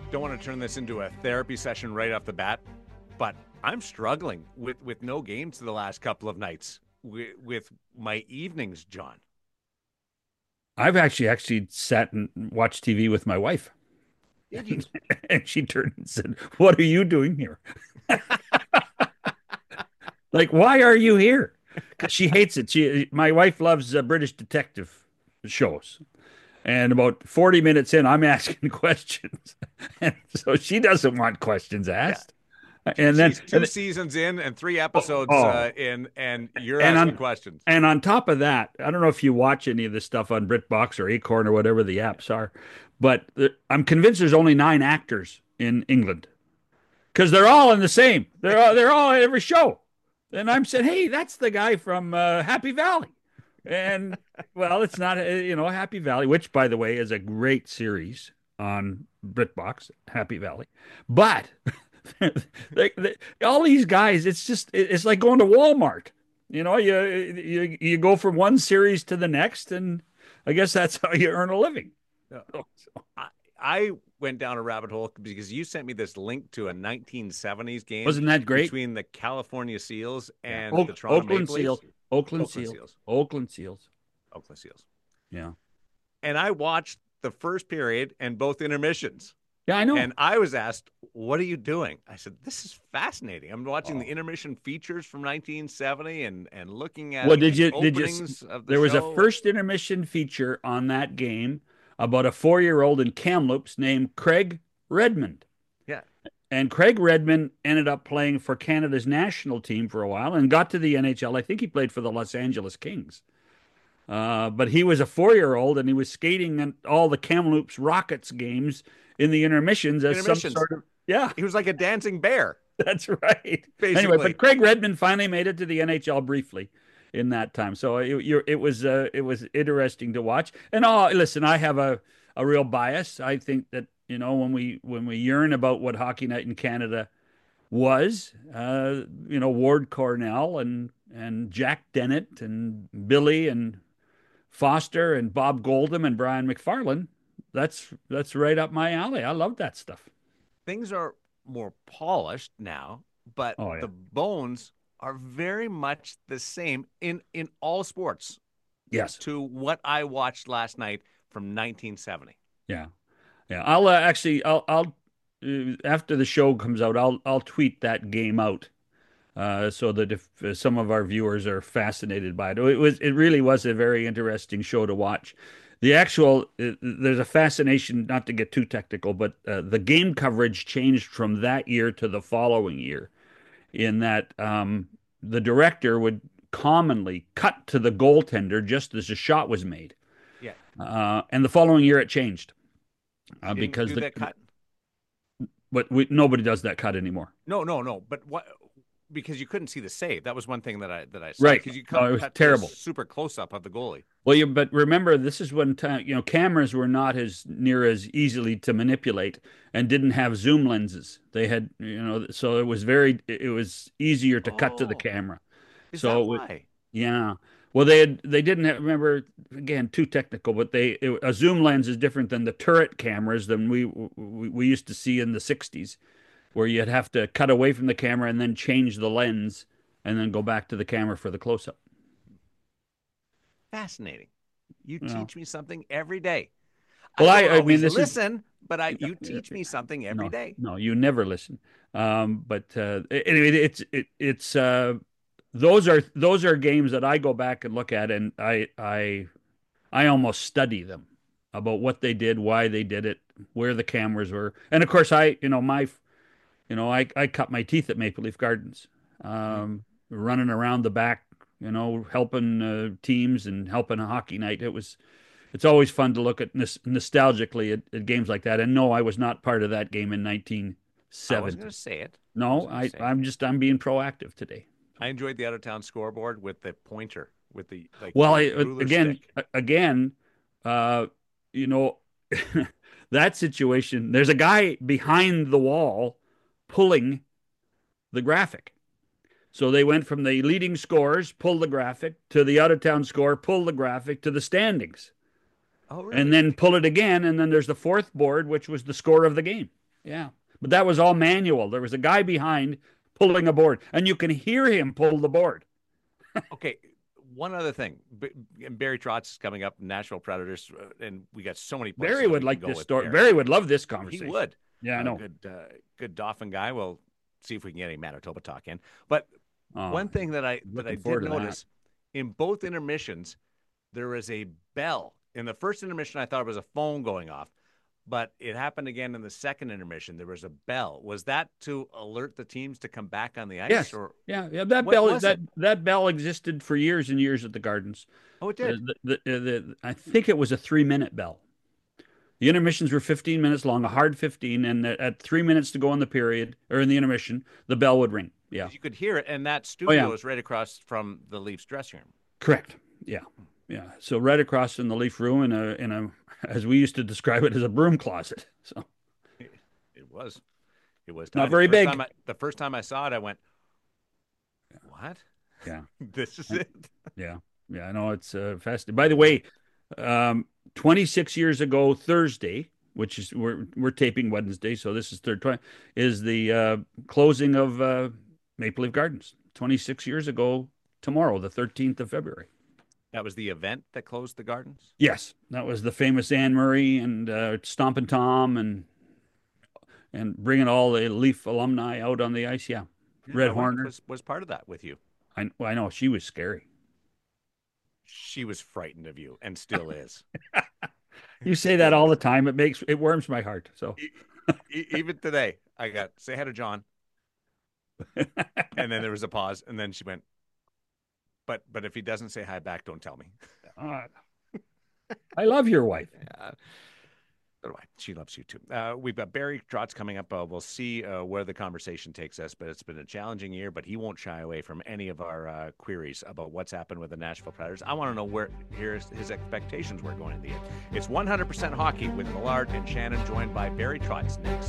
don't want to turn this into a therapy session right off the bat, but I'm struggling with no games the last couple of nights with my evenings, John. I've actually sat and watched TV with my wife, Did you? and she turned and said, "What are you doing here? Like, why are you here?" Because she hates it. My wife loves British detective shows, and about 40 minutes in, I'm asking questions, and so she doesn't want questions Yeah. asked. And then, She's two seasons in and three episodes oh, in, and you're and asking on questions. and on top of that, I don't know if you watch any of this stuff on BritBox or Acorn or whatever the apps are, but I'm convinced there's only 9 actors in England because they're all in the same. They're all in every show. And I'm saying, hey, that's the guy from Happy Valley. And well, it's not, Happy Valley, which by the way is a great series on BritBox, Happy Valley. But all these guys, it's like going to Walmart. You go from one series to the next, and I guess that's how you earn a living. Uh, I went down a rabbit hole because you sent me this link to a 1970s game Wasn't that great? between the California Seals Yeah. and the Toronto Oakland Maple Seals, Leafs. Oakland Oakland Seals, Seals. Oakland Seals. Oakland Seals. Yeah. And I watched the first period and both intermissions. Yeah, I know. And I was asked, "What are you doing?" I said, "This is fascinating. I'm watching the Oh. intermission features from 1970 and looking at Well, the did you, openings of the there was a show." first intermission feature on that game about a 4-year-old in Kamloops named Craig Redmond. Yeah. And Craig Redmond ended up playing for Canada's national team for a while and got to the NHL. I think he played for the Los Angeles Kings. But he was a 4-year-old and he was skating in all the Kamloops Rockets games in the intermissions as some Intermissions. sort of, yeah, He was like a dancing bear, that's right. Anyway, basically. but Craig Redmond finally made it to the NHL briefly in that time. So it was interesting to watch. And listen, I have a real bias. I think that when we yearn about what Hockey Night in Canada was, Ward Cornell and Jack Dennett and Billy and Foster and Bob Goldham and Brian McFarland. That's right up my alley. I love that stuff. Things are more polished now, but Oh yeah. the bones are very much the same in all sports Yes. to what I watched last night from 1970. Yeah. Yeah. I'll actually I'll after the show comes out, I'll tweet that game out. So that if some of our viewers are fascinated by it really was a very interesting show to watch. There's a fascination, not to get too technical, but the game coverage changed from that year to the following year, in that the director would commonly cut to the goaltender just as a shot was made, Yeah. and the following year it changed He didn't because do that cut. nobody does that cut anymore. No, no, no. But what? Because you couldn't see the save. That was one thing that I saw. Right. Because you No, it was cut to a terrible. super close up of the goalie. Well, but remember, this is when cameras were not as near as easily to manipulate and didn't have zoom lenses. They had, so it was easier to cut to the Oh, camera. is that So, why? yeah. Well, they didn't have, remember, again, too technical, but a zoom lens is different than the turret cameras than we used to see in the 60s, where you'd have to cut away from the camera and then change the lens and then go back to the camera for the close up. Fascinating. You You know. teach me something every day. I Well, don't I mean, always this is listen, but you teach me something every no, day. no, you never listen. But anyway, those are games that I go back and look at, and I almost study them about what they did, why they did it, where the cameras were, and of course, I cut my teeth at Maple Leaf Gardens, Mm. running around the back, helping teams and helping a hockey night. It's always fun to look at nostalgically at games like that. And no, I was not part of that game in I wasn't going 1970. to say it. I No, wasn't going to say it. I'm being proactive today. I enjoyed the out of town scoreboard with the pointer, with the like Well, the ruler again, stick. uh, you know, that situation. There's a guy behind the wall pulling the graphic. So they went from the leading scores, pull the graphic, to the out of town score, pull the graphic, to the standings, Oh, and really? then pull it again. And then there's the fourth board, which was the score of the game. Yeah. But that was all manual. There was a guy behind pulling a board, and you can hear him pull the board. Okay, one other thing. Barry Trotz is coming up, Nashville Predators, and we got so many Barry places would we can like go this with story. Barry. Barry would love this He conversation. would. Yeah, I know. Good Dauphin guy. We'll see if we can get any Manitoba talk in. But Oh, one thing that I looking did forward to that. notice in both intermissions, there was a bell. In the first intermission, I thought it was a phone going off, but it happened again in the second intermission. There was a bell. Was that to alert the teams to come back on the ice, Yes. or Yeah, yeah. That what bell was it? that bell existed for years and years at the Gardens. Oh, it did. I think it was a 3 minute bell. The intermissions were 15 minutes long, a hard 15, and at 3 minutes to go in the period or in the intermission, the bell would ring. Yeah. Because you could hear it, and that Oh yeah. studio is right across from the Leafs dressing room. Correct. Yeah. Yeah. So right across in the Leaf room in a as we used to describe it as a broom closet. So It was. It was not tiny. very big. The first time I saw it, I went, "What? Yeah. This is it?" Yeah. Yeah. I know it's fascinating. By the way, 26 years ago Thursday, which is we're taping Wednesday, so this is third 20 is the closing of Maple Leaf Gardens. 26 years ago tomorrow, the 13th of February. That was the event that closed the gardens. Yes, that was the famous Anne Murray and Stompin' Tom and bringing all the Leaf alumni out on the ice. Yeah, Yeah, Red my wife Horner. was part of that with you. I know she was scary. She was frightened of you, and still is. You say that Still all is. the time. It warms my heart. So Even today, I got say hi to John, and then there was a pause, and then she went, "But if he doesn't say hi back, don't tell me." uh, I love your wife. Yeah. So do I. She loves you too. We've got Barry Trotz coming up. We'll see where the conversation takes us, but it's been a challenging year, but he won't shy away from any of our queries about what's happened with the Nashville Predators. I want to know where his expectations were going into the year. It's 100% hockey with Millard and Shannon, joined by Barry Trotz next.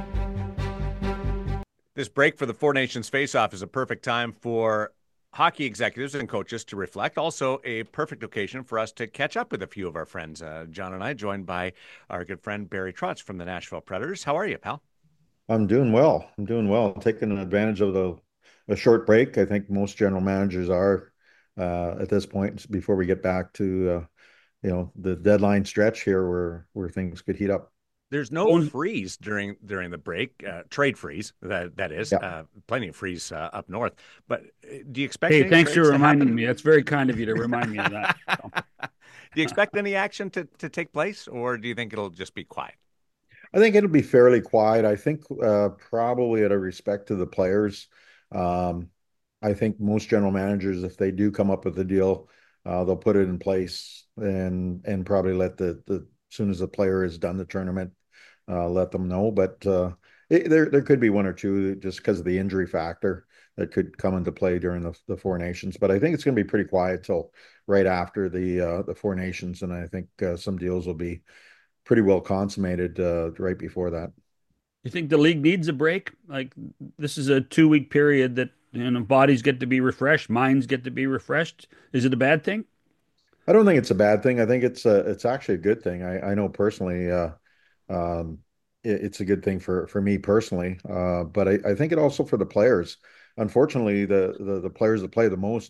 This break for the Four Nations Face-Off is a perfect time for hockey executives and coaches to reflect. Also, a perfect occasion for us to catch up with a few of our friends. John and I, joined by our good friend Barry Trotz from the Nashville Predators. How are you, pal? I'm doing well. I'm doing well. Taking advantage of the short break. I think most general managers are at this point before we get back to the deadline stretch here where things could heat up. There's no freeze during the break, trade freeze that is. Yeah. Plenty of freeze up north. But do you expect? Hey, any thanks for trades to reminding happen? me. That's very kind of you to remind me of that. So, Do you expect any action to take place, or do you think it'll just be quiet? I think it'll be fairly quiet. I think probably out of respect to the players. Um, I think most general managers, if they do come up with a deal, they'll put it in place and probably let the as soon as the player is done the tournament, let them know. But there could be one or two just because of the injury factor that could come into play during the Four Nations. But I think it's going to be pretty quiet till right after the Four Nations, and I think some deals will be pretty well consummated right before that. you think the league needs a break? Like this is a 2 week period that bodies get to be refreshed, minds get to be refreshed. Is it a bad thing? I don't think it's a bad thing. I think it's actually a good thing. I know personally, um, it's a good thing for me personally. But I think it also for the players. Unfortunately, the players that play the most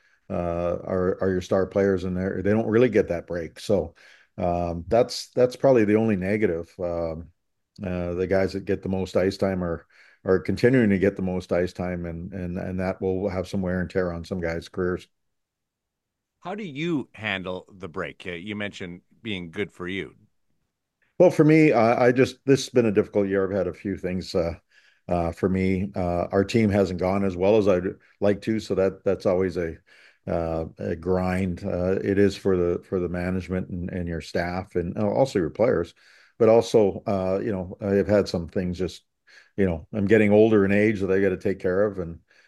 are your star players, and they don't really get that break. So that's probably the only negative. The guys that get the most ice time are continuing to get the most ice time, and that will have some wear and tear on some guys' careers. How do you handle the break? You mentioned being good for you. Well, for me, I just this has been a difficult year. I've had a few things for me. Our team hasn't gone as well as I'd like to, so that's always a grind. It is for the management and your staff and also your players, but also I've had some things just I'm getting older in age that I got to take care of,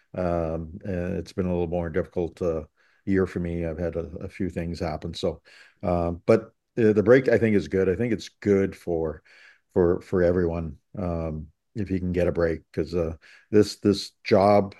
and it's been a little more difficult year for me. I've had a few things happen, so but the break I think is good. I think it's good for everyone if you can get a break because this job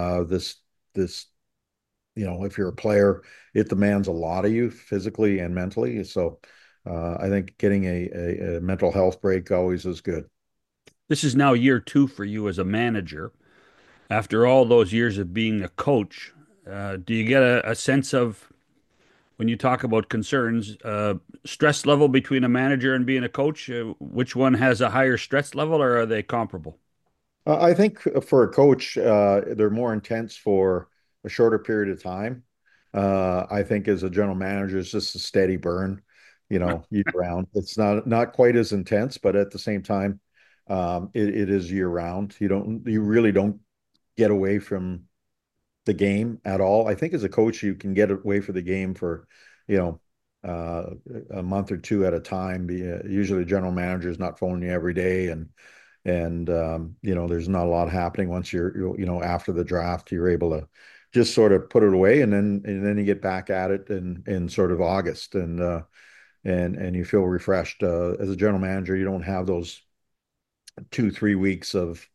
this if you're a player, it demands a lot of you physically and mentally. So I think getting a mental health break always is good. This is now year two for you as a manager. After all those years of being a coach, do you get a sense of, when you talk about concerns, stress level between a manager and being a coach? Which one has a higher stress level, or are they comparable? I think for a coach, they're more intense for a shorter period of time. I think as a general manager, it's just a steady burn, year round. It's not quite as intense, but at the same time, it is year round. You really don't get away from the game at all. I think as a coach, you can get away from the game for, you know, a month or two at a time. Usually, the general manager is not phoning you every day, and there's not a lot happening once after the draft. You're able to just sort of put it away, and then you get back at it in sort of August, and you feel refreshed. As a general manager, you don't have those 2, 3 weeks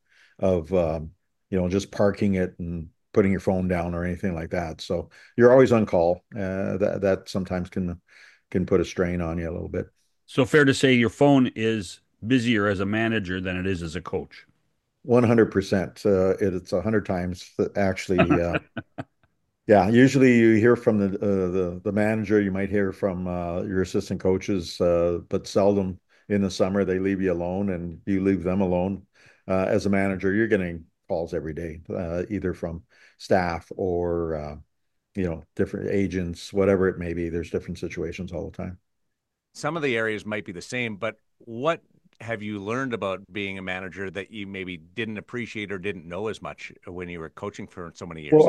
of just parking it and putting your phone down or anything like that. So you're always on call. That sometimes can put a strain on you a little bit. So fair to say your phone is busier as a manager than it is as a coach. 100%. It's 100 times actually. Yeah, usually you hear from the manager. You might hear from your assistant coaches, but seldom in the summer they leave you alone and you leave them alone. As a manager, you're getting calls every day, either from staff or different agents, whatever it may be. There's different situations all the time. Some of the areas might be the same, but what have you learned about being a manager that you maybe didn't appreciate or didn't know as much when you were coaching for so many years? Well,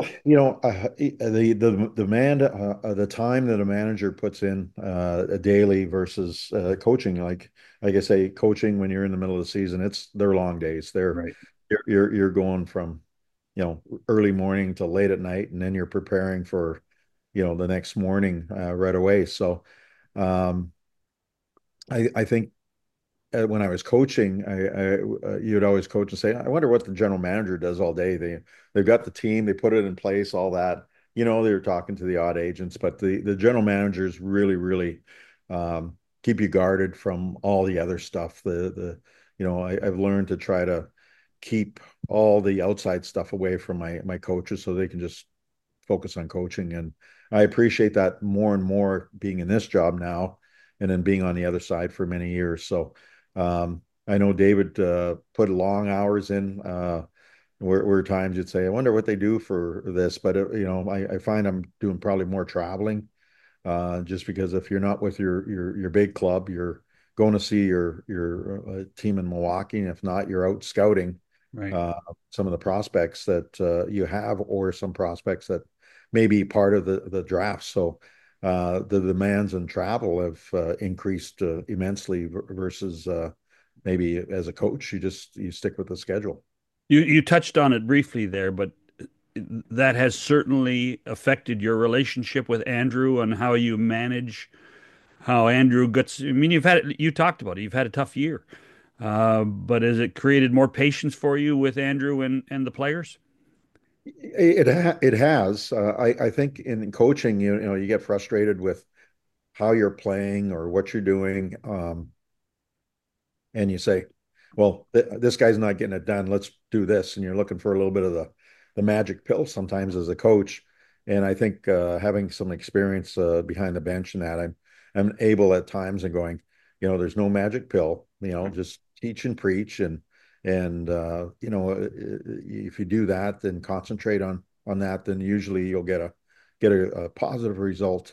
the time that a manager puts in daily versus coaching, like I say, coaching when you're in the middle of the season, they're long days. Right. You're going from early morning to late at night, and then you're preparing for the next morning right away. So um, I think when I was coaching, you'd always coach and say, "I wonder what the general manager does all day." They've got the team, they put it in place, all that. They're talking to the odd agents, but the general managers really, really keep you guarded from all the other stuff. I've learned to try to keep all the outside stuff away from my coaches so they can just focus on coaching. And I appreciate that more and more being in this job now and then being on the other side for many years. So I know David put long hours in where times you'd say, I wonder what they do for this. But, I find I'm doing probably more traveling just because if you're not with your big club, you're going to see your team in Milwaukee. And if not, you're out scouting Right. uh, some of the prospects that you have, or some prospects that may be part of the draft. So the demands and travel have increased immensely versus maybe as a coach, you stick with the schedule. You touched on it briefly there, but that has certainly affected your relationship with Andrew and how you manage how Andrew gets. I mean, you talked about it. You've had a tough year, but has it created more patience for you with Andrew and the players? It has. I think in coaching, you get frustrated with how you're playing or what you're doing. And you say, well, this guy's not getting it done. Let's do this. And you're looking for a little bit of the magic pill sometimes as a coach. And I think having some experience behind the bench and that, I'm able at times and going, there's no magic pill. Just teach and preach, and if you do that, then concentrate on that, then usually you'll get a positive result.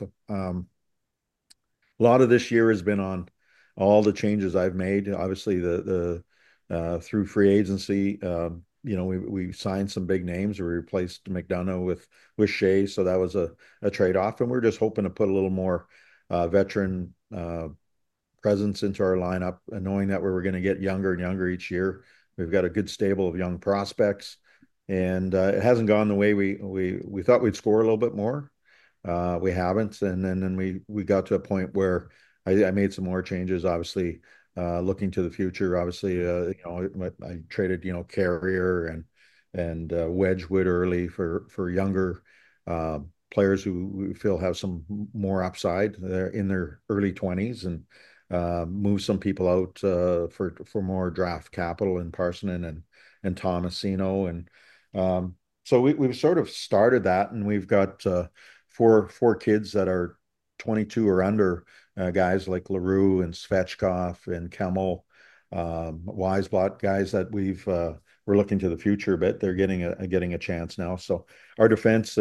A lot of this year has been on all the changes I've made. Obviously, the through free agency, we signed some big names. We replaced McDonough with Shea, so that was a trade off, and we're just hoping to put a little more veteran presence into our lineup, and knowing that we were going to get younger and younger each year. We've got a good stable of young prospects, and it hasn't gone the way we thought we'd score a little bit more. We haven't, and then we got to a point where I made some more changes. Obviously, looking to the future. Obviously, I traded Carrier and Wedgwood early for younger players who we feel have some more upside. They're in their early 20s, and move some people out for more draft capital in Parsonen and Tomasino, and so we've sort of started that, and we've got four kids that are 22 or under, guys like LaRue and Svechkov and Kemmel, Weisblatt, guys that we're looking to the future, but they're getting a chance now. So our defense,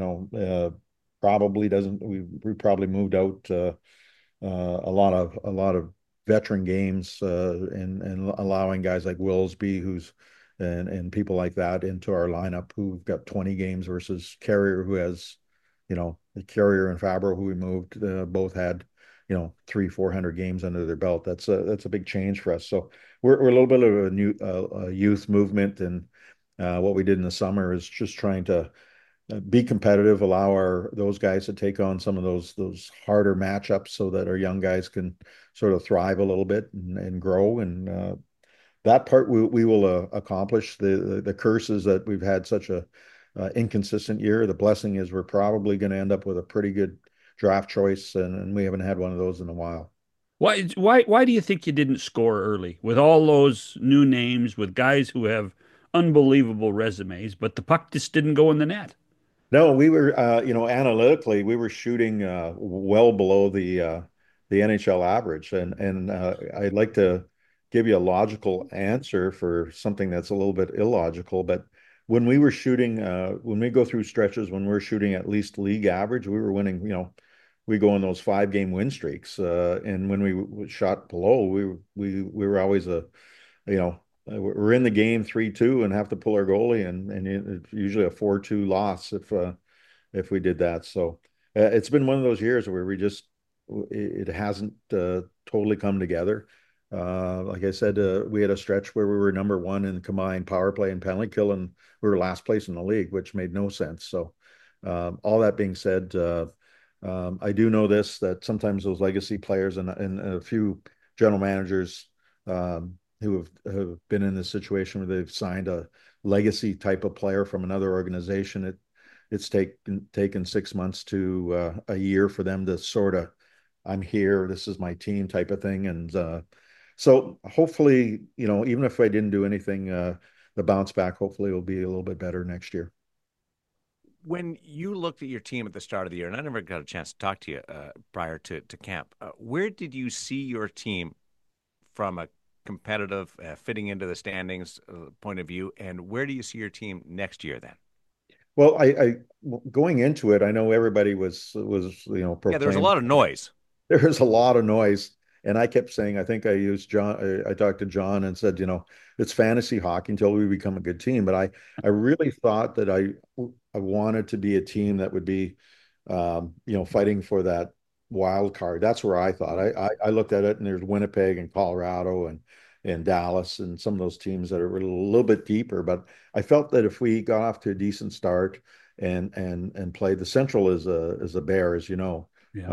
probably doesn't. We probably moved out a lot of veteran games, and allowing guys like Willsby, and people like that into our lineup who've got 20 games versus Carrier, who has, the Carrier and Fabro, who we moved, both had, 300-400 games under their belt. That's a big change for us. So we're a little bit of a new youth movement, and what we did in the summer is just trying to be competitive, allow those guys to take on some of those harder matchups so that our young guys can sort of thrive a little bit and grow. And that part we will accomplish. The curse is that we've had such a inconsistent year. The blessing is we're probably going to end up with a pretty good draft choice, and we haven't had one of those in a while. Why do you think you didn't score early with all those new names, with guys who have unbelievable resumes, but the puck just didn't go in the net? No, we were, analytically, we were shooting well below the NHL average, and I'd like to give you a logical answer for something that's a little bit illogical. But when we go through stretches, when we're shooting at least league average, we were winning. We go on those 5-game win streaks, and when we shot below, we were always you know, we're in the game 3-2 and have to pull our goalie, and it's usually a 4-2 loss if we did that. So it's been one of those years where it hasn't totally come together. Like I said, we had a stretch where we were number one in combined power play and penalty kill, and we were last place in the league, which made no sense. So all that being said, I do know this, that sometimes those legacy players and a few general managers, who have been in this situation where they've signed a legacy type of player from another organization, it's taken 6 months to a year for them to sort of, I'm here, this is my team type of thing. And so hopefully, even if I didn't do anything, the bounce back hopefully will be a little bit better next year. When you looked at your team at the start of the year, and I never got a chance to talk to you prior to camp, where did you see your team from a competitive, fitting into the standings point of view, and where do you see your team next year then? Well, I going into it, I know everybody was Yeah, there's a proclaimed. lot of noise. There's a lot of noise. And I kept saying, I think I used John, I talked to John and said, it's fantasy hockey until we become a good team. But I really thought that I wanted to be a team that would be, fighting for that wild card. That's where I thought. I looked at it, and there's Winnipeg and Colorado and Dallas and some of those teams that are a little bit deeper. But I felt that if we got off to a decent start and played, the Central is a bear, as you know. Yeah.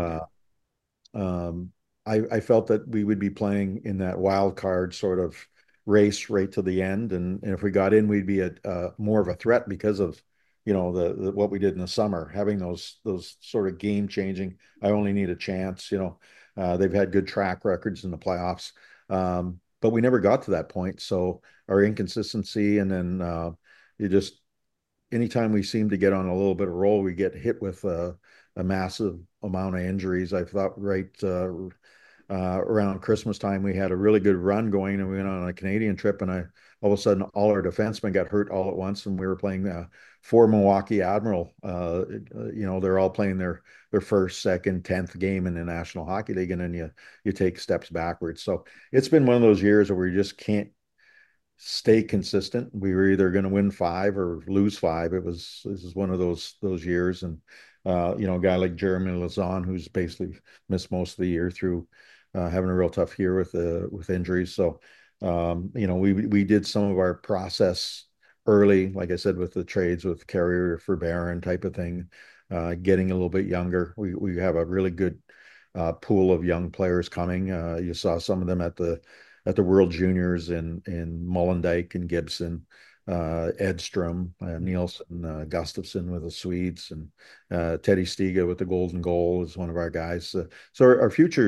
I felt that we would be playing in that wild card sort of race right to the end, and if we got in, we'd be more of a threat because of the what we did in the summer, having those sort of game changing. I only need a chance. They've had good track records in the playoffs, but we never got to that point. So our inconsistency, and then you just anytime we seem to get on a little bit of roll, we get hit with a massive amount of injuries. I thought around Christmas time, we had a really good run going, and we went on a Canadian trip, and all of a sudden all our defensemen got hurt all at once, and we were playing for Milwaukee Admiral. They're all playing their first, second, 10th game in the National Hockey League, and then you take steps backwards. So it's been one of those years where we just can't stay consistent. We were either going to win 5 or lose 5. This is one of those years. And a guy like Jeremy Lauzon, who's basically missed most of the year through having a real tough year with injuries. So we did some of our process early, like I said, with the trades with Carrier for Barron type of thing, getting a little bit younger. We have a really good pool of young players coming. You saw some of them at the World Juniors in Mollendijk and Gibson, Edstrom, Nielsen, Gustafsson with the Swedes, and Teddy Stiga with the Golden Goal is one of our guys. So our future's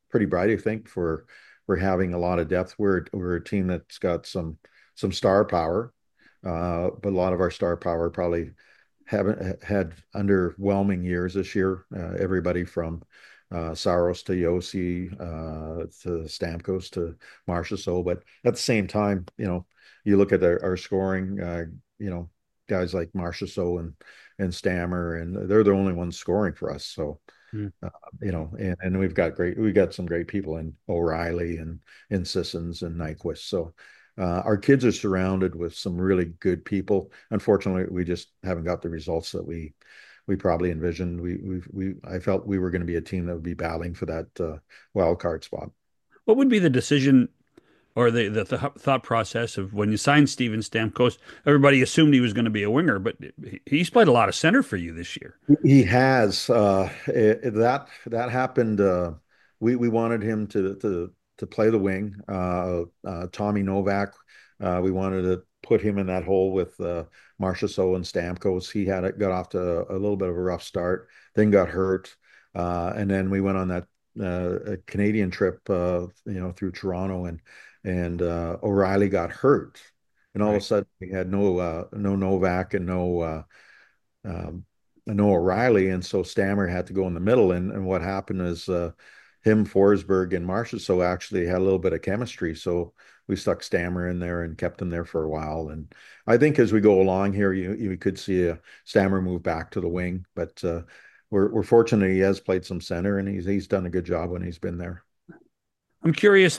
pretty bright, I think, for having a lot of depth. We're a team that's got some star power, but a lot of our star power probably haven't had underwhelming years this year. Everybody from Saros to Yossi to Stamkos to Marchessault. But at the same time, you look at our scoring, guys like Marchessault and Stammer, and they're the only ones scoring for us. So, Mm. and we got some great people in O'Reilly and Sissons and Nyquist. So our kids are surrounded with some really good people. Unfortunately, we just haven't got the results that we probably envisioned. I felt we were going to be a team that would be battling for that wild card spot. What would be the decision or the thought process of when you signed Steven Stamkos? Everybody assumed he was going to be a winger, but he's played a lot of center for you this year. He has that happened. We wanted him to play the wing. Tommy Novak. We wanted to put him in that hole with Marchessault and Stamkos. He got off to a little bit of a rough start, then got hurt, and then we went on that Canadian trip, through Toronto, and O'Reilly got hurt, and all of a Right. sudden we had no Novak and um, no O'Reilly, and so Stammer had to go in the middle. And what happened is him, Forsberg, and Marchessault actually had a little bit of chemistry, so we stuck Stammer in there and kept him there for a while. And I think as we go along here, you could see a Stammer move back to the wing, but we're fortunate he has played some center, and he's done a good job when he's been there. I'm curious,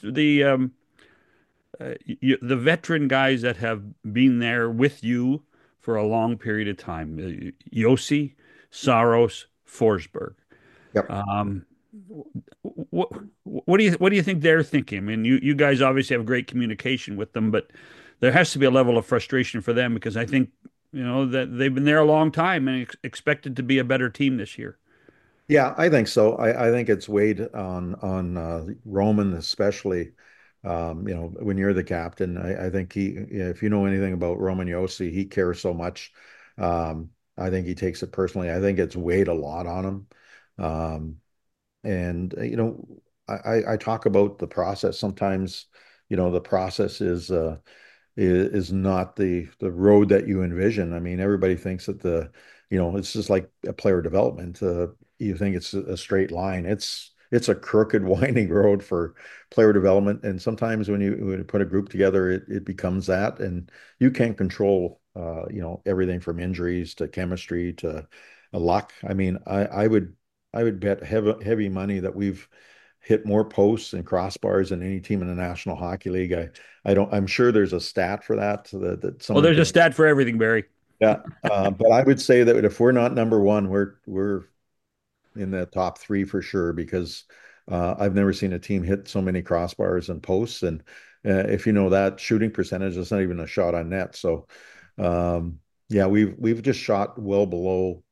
the veteran guys that have been there with you for a long period of time, Yossi, Saros, Forsberg. Yep. Um, what do you think they're thinking? I mean, you guys obviously have great communication with them, but there has to be a level of frustration for them because I think that they've been there a long time and expected to be a better team this year. Yeah, I think so. I think it's weighed on Roman, especially. When you're the captain, I think if you know anything about Roman Yossi, he cares so much. I think he takes it personally. I think it's weighed a lot on him. Um, and I talk about the process. Sometimes, the process is not the road that you envision. I mean, everybody thinks that it's just like a player development. You think it's a straight line. It's a crooked, winding road for player development. And sometimes when you put a group together, it becomes that, and you can't control, everything from injuries to chemistry to luck. I mean, I would bet heavy money that we've hit more posts and crossbars than any team in the National Hockey League. I'm sure there's a stat for that Well, someone there's a could. stat for everything, Barry. Yeah, but I would say that if we're not number one, we're in the top three for sure, because I've never seen a team hit so many crossbars and posts. And if you know that shooting percentage, it's not even a shot on net. So yeah, we've just shot well below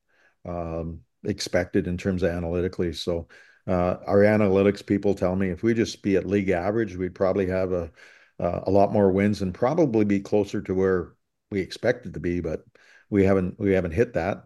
expected in terms of analytically. So our analytics people tell me if we just be at league average, we'd probably have a lot more wins and probably be closer to where we expected to be, but we haven't hit that,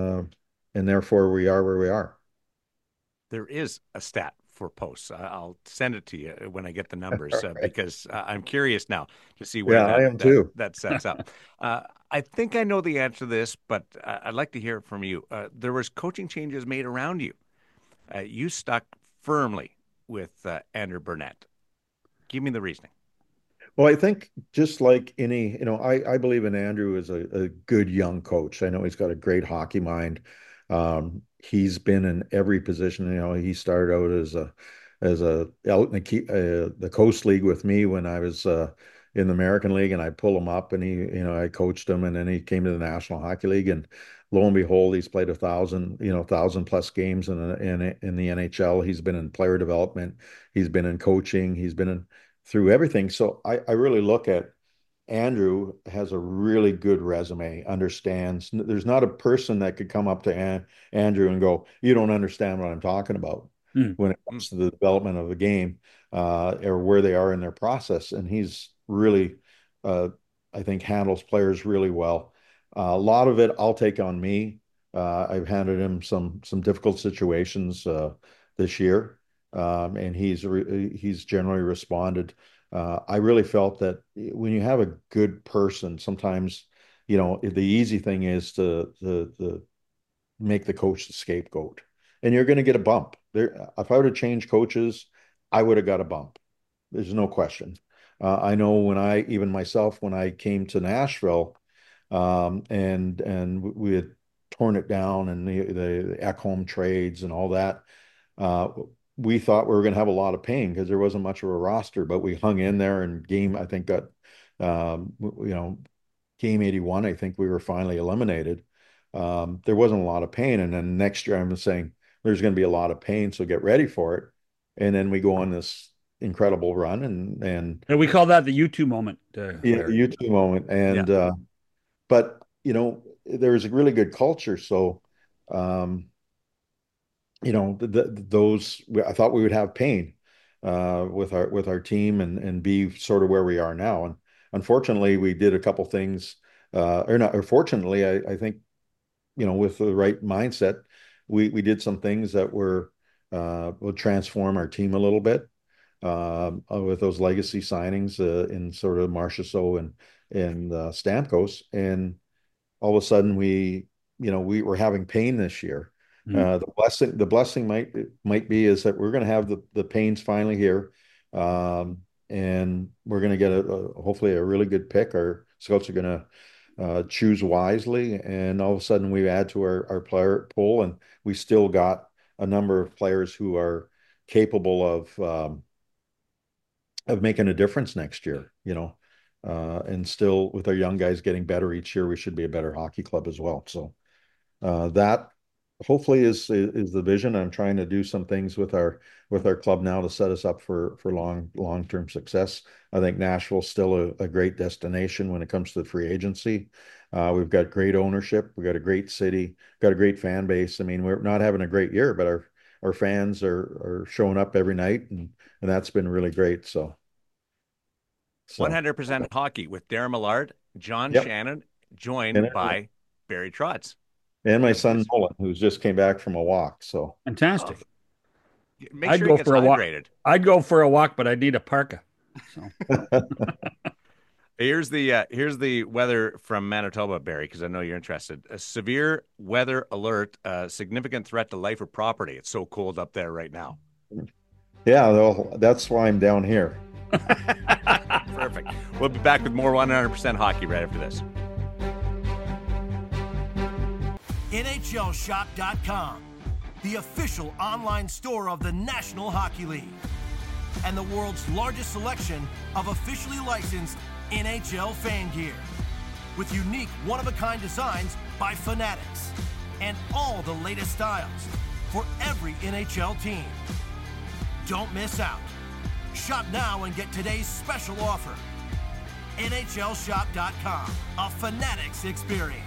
and therefore we are where we are. There is a stat for posts. I'll send it to you when I get the numbers Right. because I'm curious now to see where Yeah, I that am that too. that sets up. I think I know the answer to this, but I'd like to hear it from you. There was coaching changes made around you. You stuck firmly with Andrew Burnett. Give me the reasoning. Well, I think just like any, I believe in Andrew as a good young coach. I know he's got a great hockey mind. He's been in every position. He started out as a out in the Coast League with me when I was in the American League, and I pull him up, and I coached him, and then he came to the National Hockey League, and lo and behold, he's played 1,000 plus games in the NHL. He's been in player development. He's been in coaching. He's been through everything. So I really look at Andrew has a really good resume, understands. There's not a person that could come up to Andrew and go, "You don't understand what I'm talking about," Hmm. when it Mm. comes to the development of the game, or where they are in their process. And he's really, uh, I think, handles players really well. A lot of it I'll take on me. I've handed him some difficult situations this year. and he's generally responded. I really felt that when you have a good person, sometimes, the easy thing is to make the coach the scapegoat, and you're going to get a bump. There, if I would have changed coaches, I would have got a bump. There's no question. I know even myself, when I came to Nashville, and we had torn it down and the Ekholm trades and all that. Uh, we thought we were going to have a lot of pain because there wasn't much of a roster, but we hung in there and I think got, game 81, I think we were finally eliminated. There wasn't a lot of pain. And then next year, I'm saying there's going to be a lot of pain, so get ready for it. And then we go on this incredible run, And we call that the U2 moment. yeah, U2 moment. And but there was a really good culture. So um, those I thought we would have pain with our team and be sort of where we are now. And unfortunately, we did a couple things, or not. Or fortunately, I think with the right mindset, we did some things that would transform our team a little bit with those legacy signings in sort of Marchessault and Stamkos, and all of a sudden we were having pain this year. Mm. The blessing might be is that we're going to have the pains finally here, and we're going to get hopefully a really good pick. Our scouts are going to choose wisely, and all of a sudden we add to our player pool, and we still got a number of players who are capable of making a difference next year. And still with our young guys getting better each year, we should be a better hockey club as well. So that hopefully is the vision. I'm trying to do some things with our club now to set us up for long-term success. I think Nashville's still a great destination when it comes to the free agency. We've got great ownership. We've got a great city, got a great fan base. I mean, we're not having a great year, but our fans are showing up every night, and that's been really great. So 100% hockey with Darren Millard, John yep. Shannon, joined by Barry Trotz. And my son Nolan, who's just came back from a walk. So fantastic. Make sure he gets hydrated. I'd go for a walk, but I'd need a parka. So. Here's the weather from Manitoba, Barry, because I know you're interested. A severe weather alert, significant threat to life or property. It's so cold up there right now. Yeah, well, that's why I'm down here. Perfect. We'll be back with more 100% hockey right after this. NHLShop.com, the official online store of the National Hockey League, and the world's largest selection of officially licensed NHL fan gear, with unique one-of-a-kind designs by Fanatics, and all the latest styles for every NHL team. Don't miss out. Shop now and get today's special offer. NHLShop.com, a Fanatics experience.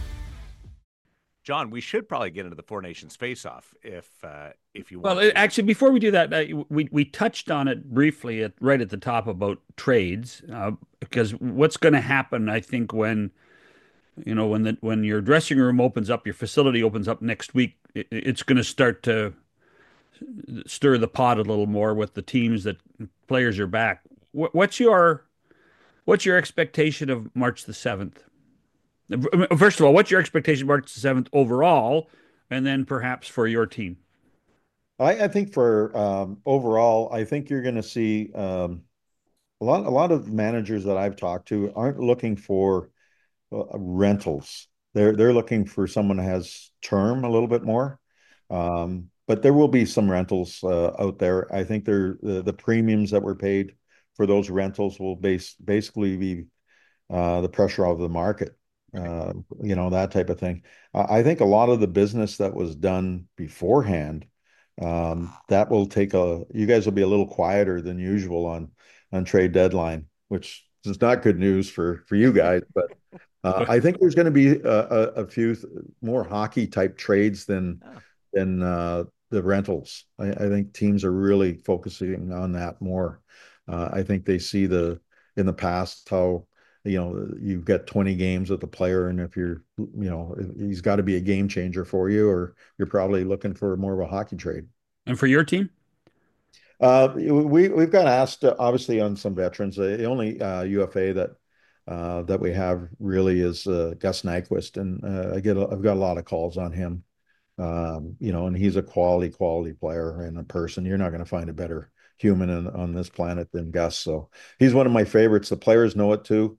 John, we should probably get into the Four Nations face-off if you want. Well, actually, before we do that, we touched on it briefly right at the top about trades, because what's going to happen, I think, when your dressing room opens up, your facility opens up next week, it's going to start to stir the pot a little more with the teams that players are back. What's your expectation of March the 7th? First of all, what's your expectation March the 7th overall, and then perhaps for your team? I think for overall, I think you're going to see a lot of managers that I've talked to aren't looking for rentals. They're looking for someone who has term a little bit more. But there will be some rentals out there. I think the premiums that were paid for those rentals will basically be the pressure of the market. That type of thing. I think a lot of the business that was done beforehand, that will you guys will be a little quieter than usual on trade deadline, which is not good news for you guys. But I think there's going to be a few more hockey type trades than the rentals. I think teams are really focusing on that more. I think they see in the past how you've got 20 games with the player, and if he's got to be a game changer for you, or you're probably looking for more of a hockey trade. And for your team? We've got asked obviously on some veterans. The only UFA that we have really is Gus Nyquist, and I've got a lot of calls on him. And he's a quality player and a person. You're not going to find a better human on this planet than Gus. So he's one of my favorites. The players know it too.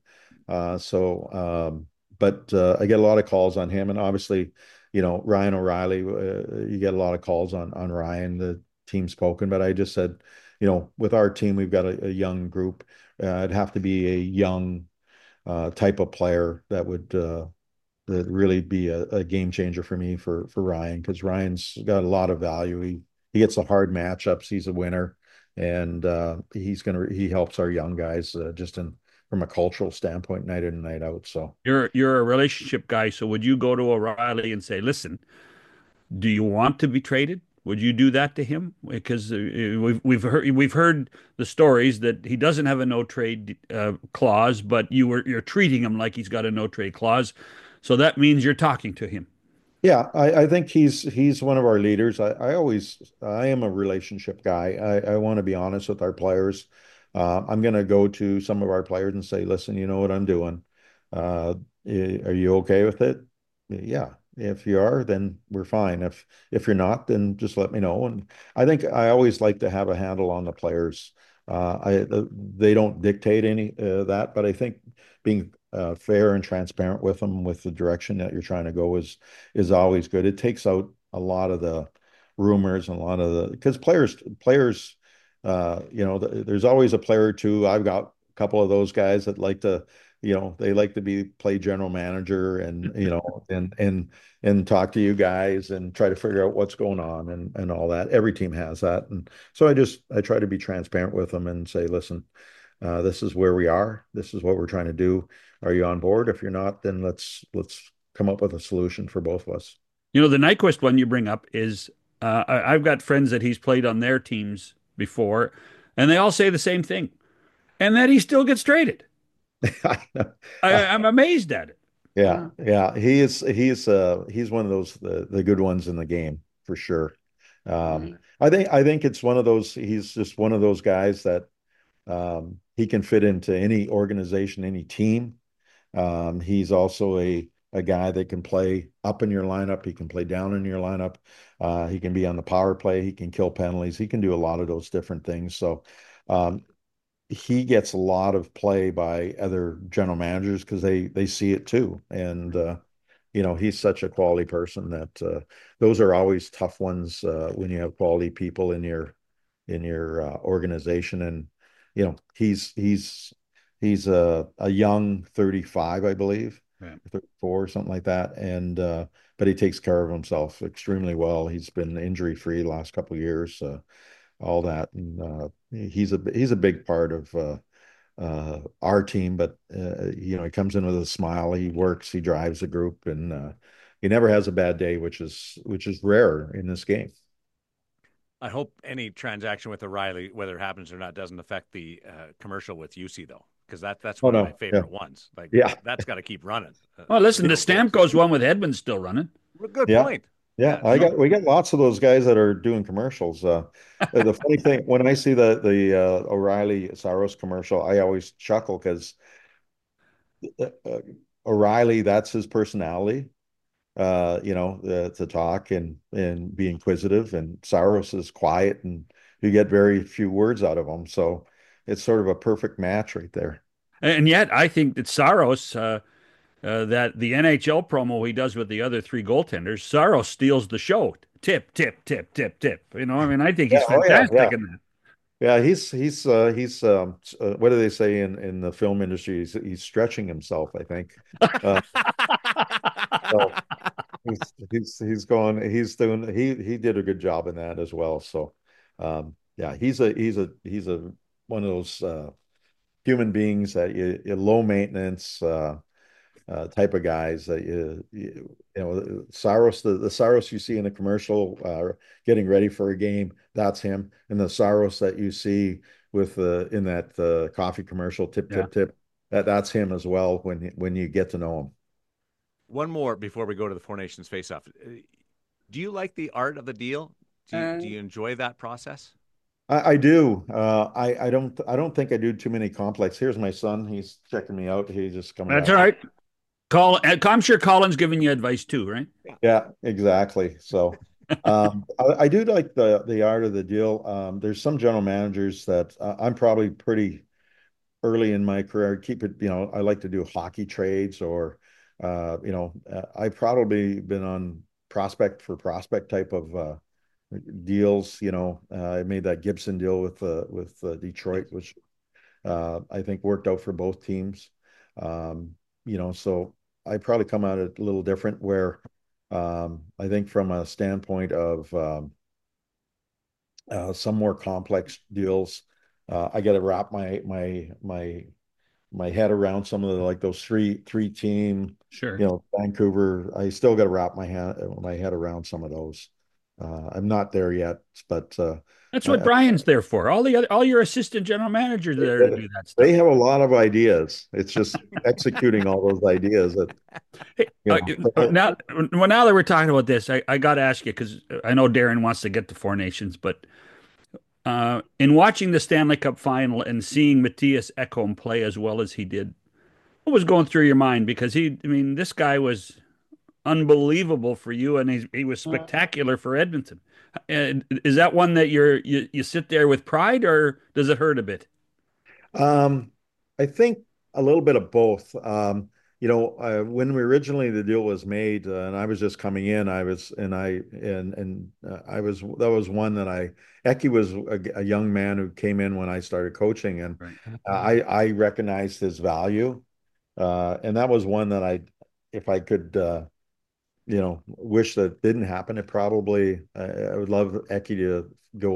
But I get a lot of calls on him, and obviously, Ryan O'Reilly. You get a lot of calls on Ryan, the team spoken. But I just said, with our team, we've got a young group. It'd have to be a young type of player that really be a game changer for me for Ryan, because Ryan's got a lot of value. He gets the hard matchups. He's a winner, and he helps our young guys just from a cultural standpoint, night in and night out. So You're a relationship guy, so would you go to O'Reilly and say, "Listen, do you want to be traded?" Would you do that to him? Because we've heard the stories that he doesn't have a no trade clause, but you're treating him like he's got a no trade clause, so that means you're talking to him. yeah, I think he's one of our leaders. I am a relationship guy. I want to be honest with our players. I'm going to go to some of our players and say, listen, you know what I'm doing. Uh, are you okay with it? Yeah. If you are, then we're fine. If you're not, then just let me know. And I think I always like to have a handle on the players. They don't dictate any that, but I think being fair and transparent with them with the direction that you're trying to go is always good. It takes out a lot of the rumors and a lot of the because players there's always a player or two. I've got a couple of those guys that like to they like to play general manager and and talk to you guys and try to figure out what's going on and all that. Every team has that, and so I try to be transparent with them and say, listen, this is where we are. This is what we're trying to do. Are you on board? If you're not, then let's come up with a solution for both of us. The Nyquist one you bring up is I've got friends that he's played on their teams before, and they all say the same thing, and that he still gets traded. I know. I'm amazed at it. Yeah. He's one of those the good ones in the game for sure. I think it's one of those. He's just one of those guys that he can fit into any organization, any team. He's also a guy that can play up in your lineup. He can play down in your lineup. He can be on the power play. He can kill penalties. He can do a lot of those different things. So um, he gets a lot of play by other general managers because they see it too. And he's such a quality person that those are always tough ones when you have quality people in your organization. And he's a young 35, I believe, Yeah. 34, something like that. And but he takes care of himself extremely well. He's been injury free the last couple of years, all that, and he's a big part of our team. But he comes in with a smile. He works. He drives the group, and he never has a bad day, which is rare in this game. I hope any transaction with O'Reilly, whether it happens or not, doesn't affect the commercial with UC though, because that's Oh one of no, my yeah, favorite ones. Like yeah, that's got to keep running. Well, listen, the People get Stamkos one with Edmonds still running. good yeah, point. yeah. Yeah, We got lots of those guys that are doing commercials. The funny thing when I see the O'Reilly Saros commercial, I always chuckle because O'Reilly, that's his personality. To talk and be inquisitive, and Saros is quiet and you get very few words out of him. So it's sort of a perfect match right there. And yet, I think that Saros, that the NHL promo he does with the other three goaltenders, Saros steals the show. Tip, tip, tip, tip, tip. I mean, I think Yeah. he's Oh yeah. fantastic Yeah. in that. Yeah. He's what do they say in the film industry? He's stretching himself, I think. Uh, so he did a good job in that as well. So yeah, he's a one of those human beings that you low maintenance type of guys that Saros, the Saros you see in the commercial getting ready for a game, that's him. And the Saros that you see with in that coffee commercial, tip Yeah. tip tip, that's him as well when you get to know him. One more before we go to the Four Nations face-off. Do you like the art of the deal? Do Uh, you enjoy that process? I do. I don't think I do too many complex. Here's my son. He's checking me out. He's just coming That's back. all right. I'm sure Colin's giving you advice too, right? Yeah, exactly. So I do like the art of the deal. There's some general managers that I'm probably pretty early in my career. Keep it, I like to do hockey trades or I've probably been on prospect for prospect type of deals. I made that Gibson deal with Detroit, which I think worked out for both teams. So I probably come at it a little different where I think from a standpoint of some more complex deals, I got to wrap my head around some of the like those three team, Sure. Vancouver. I still got to wrap my head around some of those. I'm not there yet, but That's what I, Brian's there for. All your assistant general managers are there to do that they stuff. have a lot of ideas. It's just executing all those ideas that Hey, you know. now that we're talking about this, I got to ask you because I know Darren wants to get to Four Nations, but in watching the Stanley Cup final and seeing Matthias Ekholm play as well as he did, what was going through your mind? Because I mean, this guy was unbelievable for you, and he was spectacular for Edmonton. Is that one that you sit there with pride, or does it hurt a bit? Um, I think a little bit of both. When we originally the deal was made, and I was just coming in, I was and I was that was one that Eki was a young man who came in when I started coaching, and Right. I recognized his value, and that was one that if I could, wish that didn't happen. It probably I would love Eki to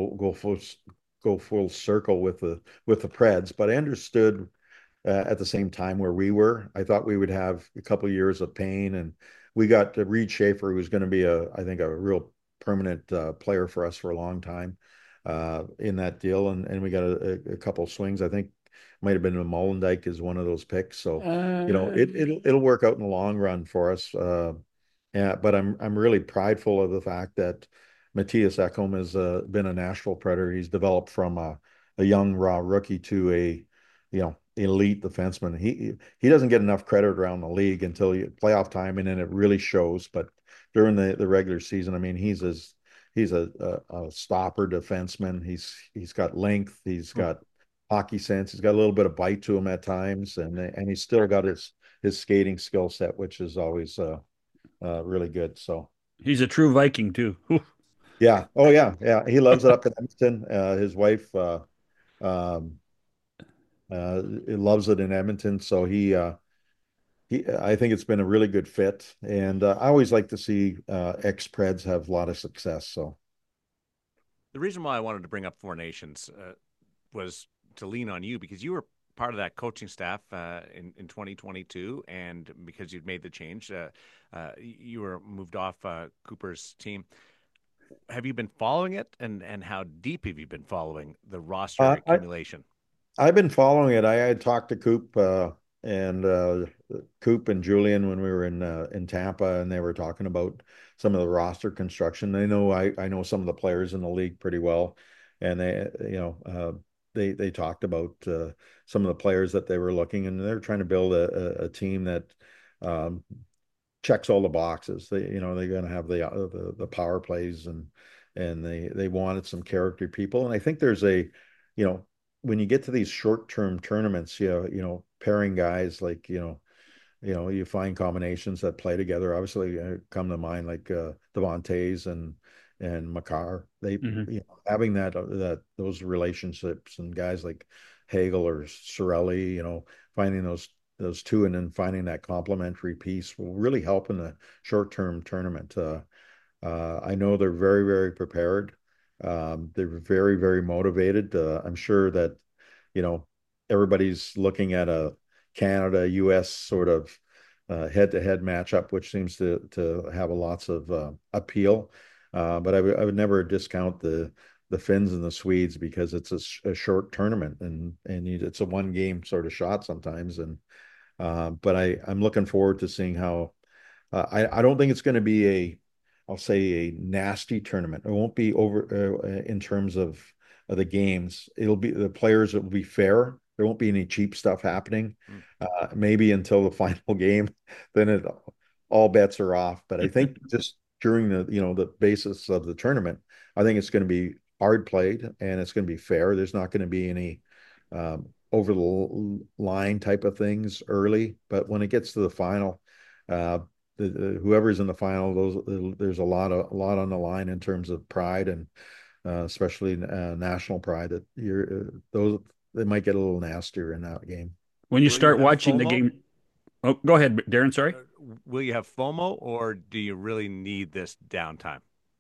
go full circle with the Preds, but I understood at the same time where we were. I thought we would have a couple of years of pain, and we got Reed Schaefer, who was going to be I think, a real permanent player for us for a long time in that deal, and we got a couple of swings. I think might have been a Molendyke is one of those picks. So it'll work out in the long run for us. Yeah, but I'm really prideful of the fact that Matthias Ekholm has been a Nashville Predator. He's developed from a young raw rookie to a elite defenseman. He doesn't get enough credit around the league until playoff time, and then it really shows. But during the regular season, I mean, he's a stopper defenseman. He's got length. He's got hockey sense. He's got a little bit of bite to him at times, and he's still got his skating skill set, which is always really good. So He's a true Viking too. yeah, oh yeah, yeah. He loves it up in Edmonton. His wife um, loves it in Edmonton. So I think it's been a really good fit, and I always like to see ex-Preds have a lot of success. So The reason why I wanted to bring up Four Nations was to lean on you because you were part of that coaching staff in 2022, and because you'd made the change, you were moved off Cooper's team. Have you been following it, and how deep have you been following the roster uh, I, accumulation? I've been following it. I had talked to and Coop and Julian when we were in Tampa, and they were talking about some of the roster construction. They know I know some of the players in the league pretty well, and they talked about some of the players that they were looking, and they're trying to build a team that um, checks all the boxes. They're going to have the power plays, and they wanted some character people. And I think there's you know, when you get to these short-term tournaments, pairing guys like, you find combinations that play together. Obviously, come to mind like Devon Toews and Makar. They, Mhm. having those relationships and guys like Hagel or Sorelli, finding those two and then finding that complementary piece will really help in the short-term tournament. I know they're very, very prepared. They're very, very motivated. I'm sure that, you know, everybody's looking at a Canada US sort of head-to-head matchup, which seems to have a lots of appeal. But I would never discount the Finns and the Swedes because it's a short tournament and it's a one game sort of shot sometimes. And but I'm looking forward to seeing how. I don't think it's going to be I'll say a nasty tournament. It won't be over in terms of of the games, it'll be the players will be fair. There won't be any cheap stuff happening. Mm. Maybe until the final game, then all bets are off. But I think just during the basis of the tournament, I think it's going to be hard played and it's going to be fair. There's not going to be any over the line type of things early. But when it gets to the final, whoever's in the final, there's a lot on the line in terms of pride and especially national pride. That those they might get a little nastier in that game. When you Will you start have watching the FOMO? game, oh, go ahead, Darren. Sorry. Will you have FOMO, or do you really need this downtime?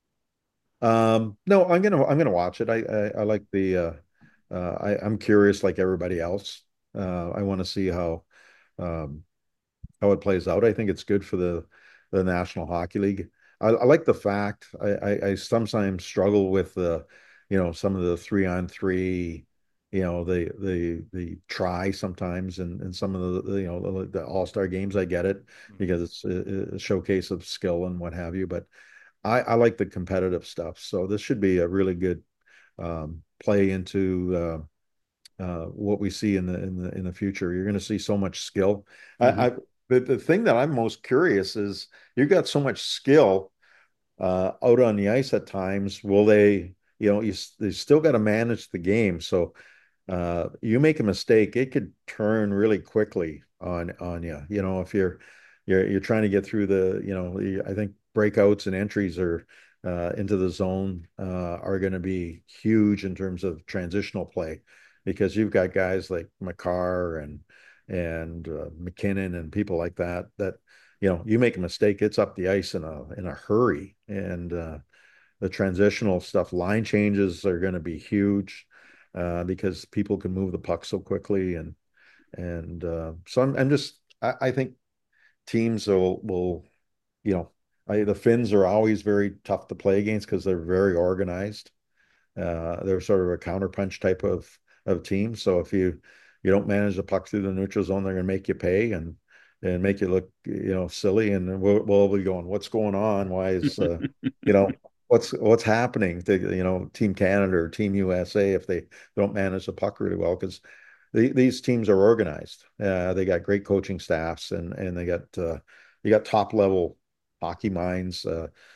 No, I'm gonna watch it. I like I'm curious like everybody else. I want to see um, how it plays out. I think it's good for the National Hockey League. I like the fact I sometimes struggle with some of the 3-on-3, the try sometimes and some of the All-Star games. I get it because it's a showcase of skill and what have you, but I like the competitive stuff. So this should be a really good play into what we see in the future. You're going to see so much skill. Mhm. The thing that I'm most curious is you've got so much skill out on the ice at times. Will they still got to manage the game. So you make a mistake, it could turn really quickly on you. If you're trying to get through I think breakouts and entries are into the zone are going to be huge in terms of transitional play because you've got guys like McCarr and McKinnon and people like that you make a mistake, it's up the ice in a hurry. And the transitional stuff, line changes are going to be huge because people can move the puck so quickly. So I think teams will the Finns are always very tough to play against because they're very organized. They're sort of a counterpunch type of team. So if you don't manage the puck through the neutral zone, they're going to make you pay and make you look silly. And we'll be going, what's going on? Why is you know what's happening to Team Canada or Team USA if they don't manage the puck really well? Because these teams are organized. They got great coaching staffs and they got you got top level hockey minds,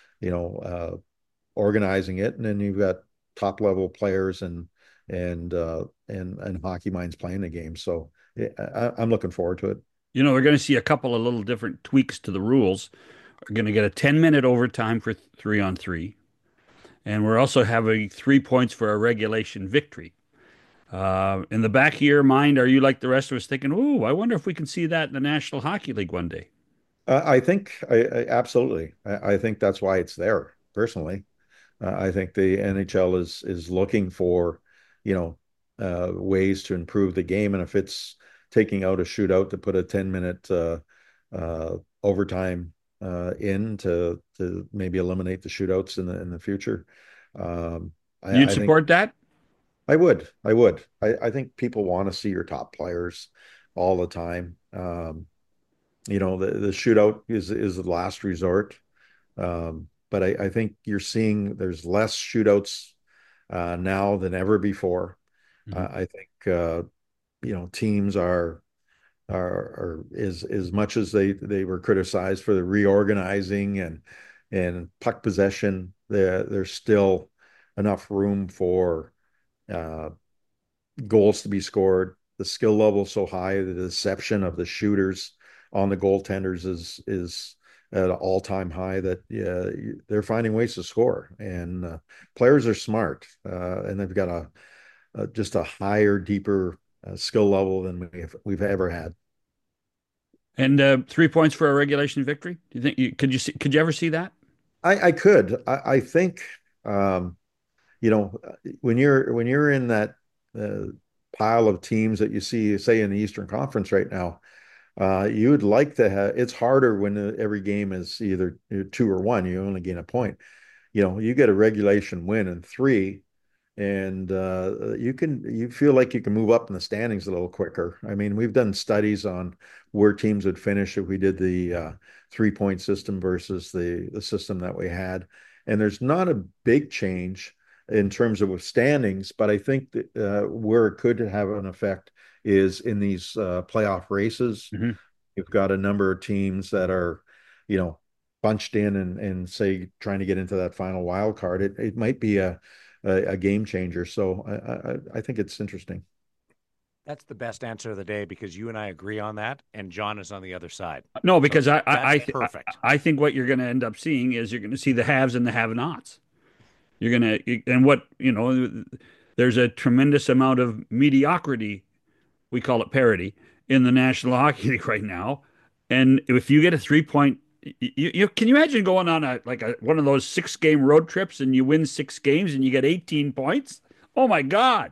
organizing it, and then you've got top level players and hockey minds playing the game. So yeah, I'm looking forward to it. We're going to see a couple of little different tweaks to the rules. We're going to get a 10-minute overtime for 3-on-3. And we're also having 3 points for a regulation victory. In the back of your mind, are you like the rest of us thinking, "Ooh, I wonder if we can see that in the National Hockey League one day"? I think I absolutely. I think that's why it's there. Personally, I think the NHL is looking for, you know, ways to improve the game, and if it's taking out a shootout to put a 10-minute overtime in to maybe eliminate the shootouts in the future, You'd I think support that? I think people want to see your top players all the time. The shootout is the last resort. But I think you're seeing there's less shootouts now than ever before. Mhm. I think teams are as much as they were criticized for the reorganizing and puck possession, there's still enough room for uh, goals to be scored. The skill level is so high, the deception of the shooters on the goaltenders is at an all-time high that they're finding ways to score. And players are smart, and they've got just a higher, deeper skill level than we've ever had. And 3 points for a regulation victory? Do you think could you ever see that? I could. I think um, you know when you're in that uh, pile of teams that you see, say in the Eastern Conference right now. You would like to have. It's harder when every game is either 2 or 1. You only gain a point. You get a regulation win in three, and you feel like you can move up in the standings a little quicker. I mean, we've done studies on where teams would finish if we did the 3-point system versus the system that we had, and there's not a big change. in terms of standings, but I think that where it could have an effect is in these playoff races. Mm-hmm. You've got a number of teams that are, bunched in and say trying to get into that final wild card. It might be a game changer. So I think it's interesting. That's the best answer of the day because you and I agree on that, and John is on the other side. No, because So I that's perfect. I think what you're going to end up seeing is you're going to see the haves and the have-nots. You're going to, and what, there's a tremendous amount of mediocrity, we call it parity, in the National Hockey League right now. And if you get a 3-point, can you imagine going on one of those 6-game road trips and you win 6 games and you get 18 points? Oh my God.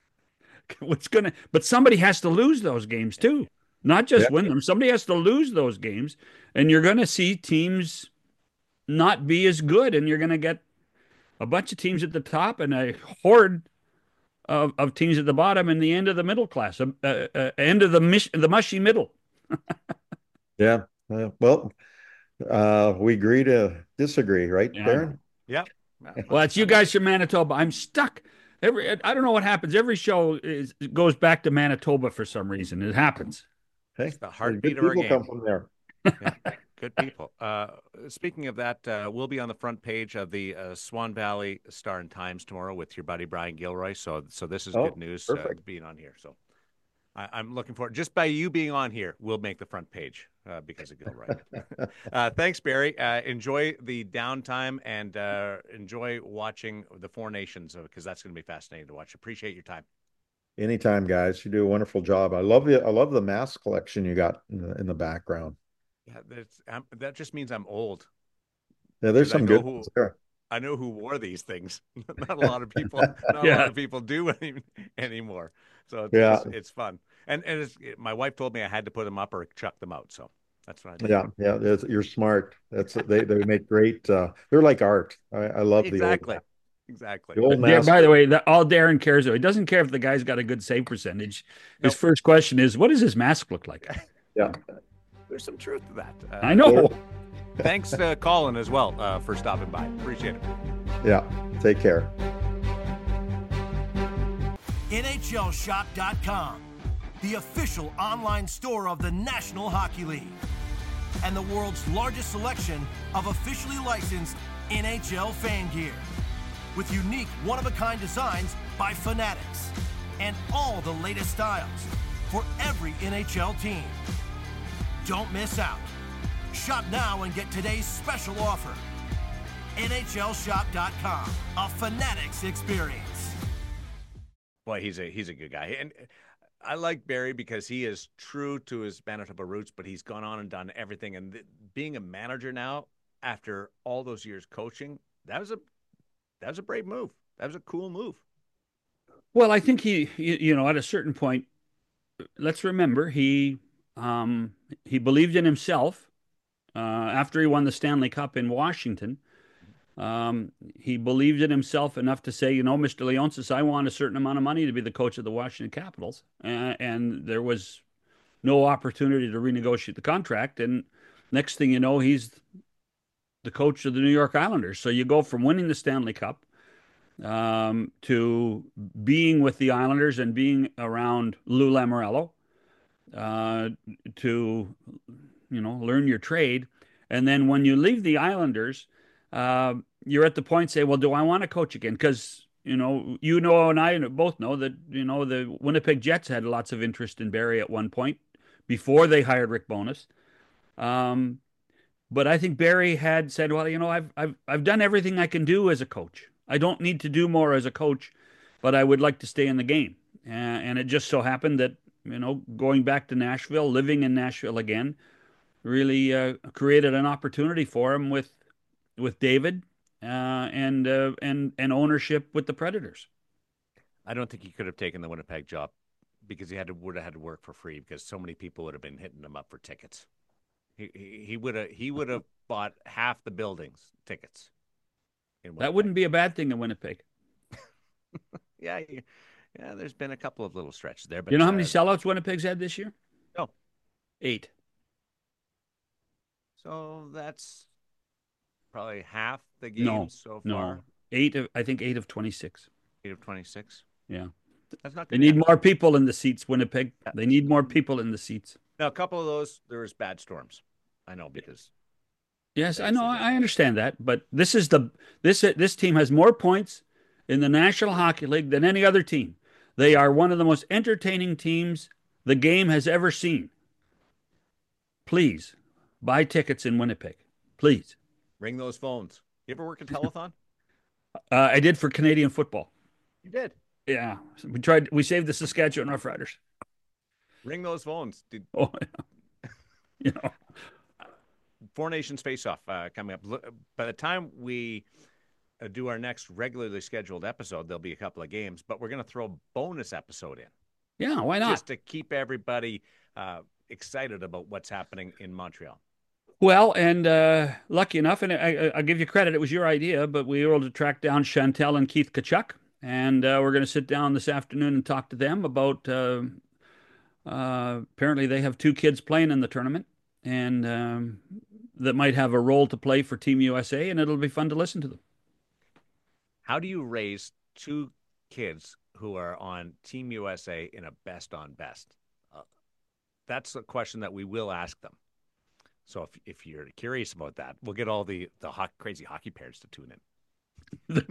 But somebody has to lose those games too, not just win them. Somebody has to lose those games, and you're going to see teams not be as good, and you're going to get a bunch of teams at the top and a horde of teams at the bottom and the end of the middle class, end of the mushy middle. Yeah. Well, we agree to disagree, right, Darren? Yeah. Well, it's you guys from Manitoba. I'm stuck. I don't know what happens. Every show goes back to Manitoba for some reason. It happens. Hey, it's the heartbeat of our game. Come from there. Yeah, good people. Speaking of that, we'll be on the front page of the Swan Valley Star and Times tomorrow with your buddy Brian Gilroy. So this is good news being on here. So I'm looking forward. Just by you being on here, we'll make the front page because of Gilroy. Thanks, Barry. Enjoy the downtime and enjoy watching the Four Nations because that's going to be fascinating to watch. Appreciate your time. Anytime, guys. You do a wonderful job. I love the mask collection you got in the background. Yeah, that just means I'm old. Yeah, there's some good ones there. I know who wore these things. Not a lot of people. Not a lot of people do anymore. So it's fun. And my wife told me I had to put them up or chuck them out. So that's what I did. Yeah. You're smart. They make great. They're like art. I love exactly. The old. Exactly. The old by the way, all Darren cares about, he doesn't care if the guy's got a good save percentage. His first question is, what does his mask look like? Yeah. There's some truth to that. I know. Thanks to Colin as well for stopping by. Appreciate it. Yeah. Take care. NHLShop.com, the official online store of the National Hockey League and the world's largest selection of officially licensed NHL fan gear with unique one-of-a-kind designs by Fanatics and all the latest styles for every NHL team. Don't miss out. Shop now and get today's special offer. NHLShop.com, a Fanatics experience. Boy, he's a good guy. And I like Barry because he is true to his Manitoba roots, but he's gone on and done everything. And being a manager now, after all those years coaching, that was a brave move. That was a cool move. Well, I think he at a certain point, let's remember, he believed in himself after he won the Stanley Cup in Washington. He believed in himself enough to say, Mr. Leonsis, I want a certain amount of money to be the coach of the Washington Capitals. And there was no opportunity to renegotiate the contract. And next thing you know, he's the coach of the New York Islanders. So you go from winning the Stanley Cup to being with the Islanders and being around Lou Lamoriello to, learn your trade. And then when you leave the Islanders, you're at the point say, well, do I want to coach again? Because, and I both know that, the Winnipeg Jets had lots of interest in Barry at one point before they hired Rick Bowness. But I think Barry had said, well, I've done everything I can do as a coach. I don't need to do more as a coach, but I would like to stay in the game. And it just so happened that, going back to Nashville, living in Nashville again, really created an opportunity for him with David and ownership with the Predators. I don't think he could have taken the Winnipeg job because he would have had to work for free because so many people would have been hitting him up for tickets. He would have bought half the building's tickets. That wouldn't be a bad thing in Winnipeg. Yeah. There's been a couple of little stretches there, but you know how many sellouts Winnipeg's had this year? No, 8. So that's probably half the games so far. I think 8 of 26. 8 of 26. Yeah. That's not They good. need more people in the seats, Winnipeg. They need more people in the seats. Now, a couple of those, there was bad storms. I know because. Yes, I know. I understand that, but this team has more points in the National Hockey League than any other team. They are one of the most entertaining teams the game has ever seen. Please buy tickets in Winnipeg. Please. Ring those phones. You ever work a telethon? I did for Canadian football. You did. Yeah, we saved the Saskatchewan Roughriders. Ring those phones. Dude. Oh, you know. Four Nations face-off coming up. By the time we do our next regularly scheduled episode, there'll be a couple of games, but we're going to throw a bonus episode in. Yeah, why not? Just to keep everybody excited about what's happening in Montreal. Well, and lucky enough, and I'll give you credit, it was your idea, but we were able to track down Chantel and Keith Tkachuk, and we're going to sit down this afternoon and talk to them about, apparently they have 2 kids playing in the tournament, and that might have a role to play for Team USA, and it'll be fun to listen to them. How do you raise 2 kids who are on Team USA in a best on best? That's a question that we will ask them. So if you're curious about that, we'll get all the crazy hockey parents to tune in.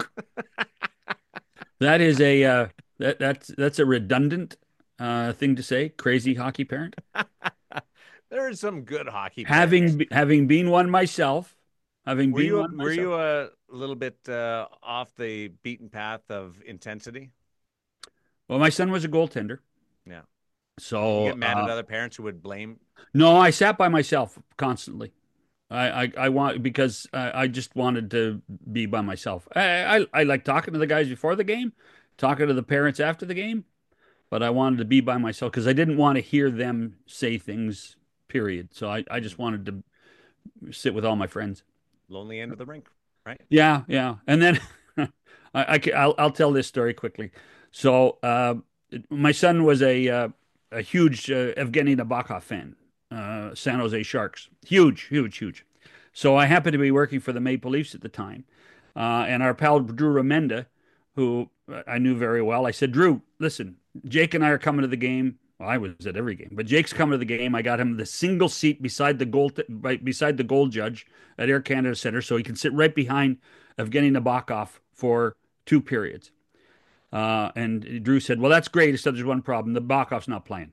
That is that's a redundant thing to say. Crazy hockey parent. There are some good hockey. Having been one myself, were you a little bit off the beaten path of intensity? Well, my son was a goaltender. Yeah. So you get mad at other parents who would blame. No, I sat by myself constantly. Because I just wanted to be by myself. I like talking to the guys before the game, talking to the parents after the game, but I wanted to be by myself because I didn't want to hear them say things, period. So I just wanted to sit with all my friends. Lonely end of the rink, right? Yeah, yeah. And then I'll tell this story quickly. So my son was a huge Evgeny Nabokov fan. San Jose Sharks. Huge. So I happened to be working for the Maple Leafs at the time. And our pal Drew Remenda, who I knew very well, I said, Drew, listen, Jake and I are coming to the game. Well, I was at every game, but Jake's coming to the game. I got him the single seat beside the goal judge at Air Canada Center, so he can sit right behind Evgeny Nabokov for 2 periods. And Drew said, well, that's great, except there's one problem. Nabokov's not playing.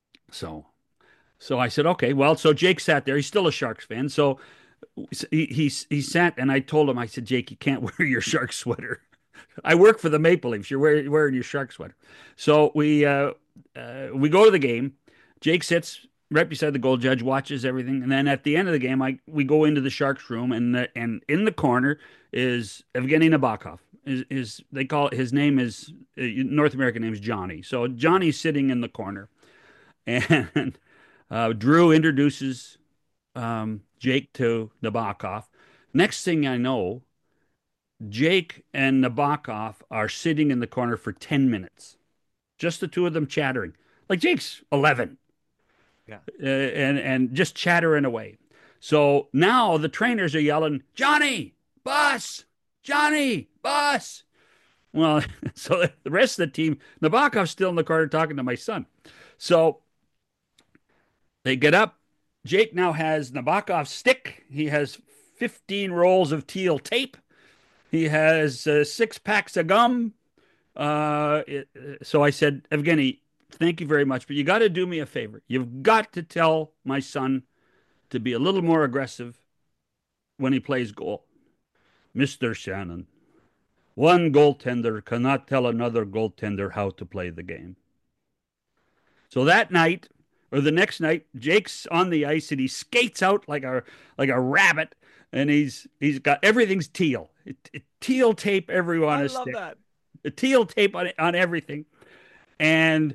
So I said, okay, well, so Jake sat there. He's still a Sharks fan. So he sat, and I told him, I said, Jake, you can't wear your Sharks sweater. I work for the Maple Leafs. You're wearing your Sharks sweater. So we go to the game. Jake sits right beside the goal judge, watches everything. And then at the end of the game, we go into the Sharks room, and in the corner is Evgeny Nabokov. They call it, his name is, North American name is Johnny. So Johnny's sitting in the corner. And Drew introduces Jake to Nabokov. Next thing I know, Jake and Nabokov are sitting in the corner for 10 minutes. Just the two of them chattering. Like Jake's 11. Yeah. And just chattering away. So now the trainers are yelling, Johnny, bus! Johnny, bus! Well, so the rest of the team, Nabokov's still in the corner talking to my son. So they get up. Jake now has Nabokov's stick. He has 15 rolls of teal tape. He has 6 packs of gum. So I said, Evgeny, thank you very much, but you got to do me a favor. You've got to tell my son to be a little more aggressive when he plays goal. Mr. Shannon, one goaltender cannot tell another goaltender how to play the game. So that night, or the next night, Jake's on the ice and he skates out like a rabbit, and he's got everything's teal. Teal tape everywhere on his stick. I love that. The teal tape on everything. And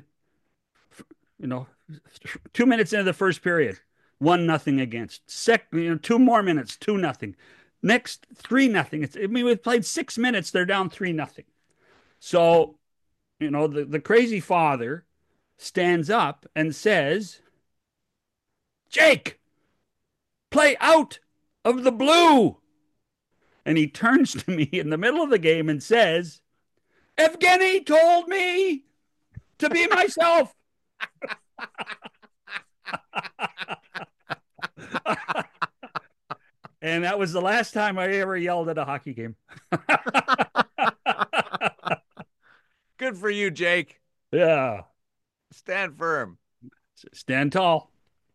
2 minutes into the first period, 1-0 against. 2 more minutes, 2-0. Next, 3-0. We've played 6 minutes. They're down 3-0. So, the crazy father stands up and says, Jake, play out of the blue. And he turns to me in the middle of the game and says, Evgeny told me to be myself. And that was the last time I ever yelled at a hockey game. Good for you, Jake. Yeah. Stand firm. Stand tall.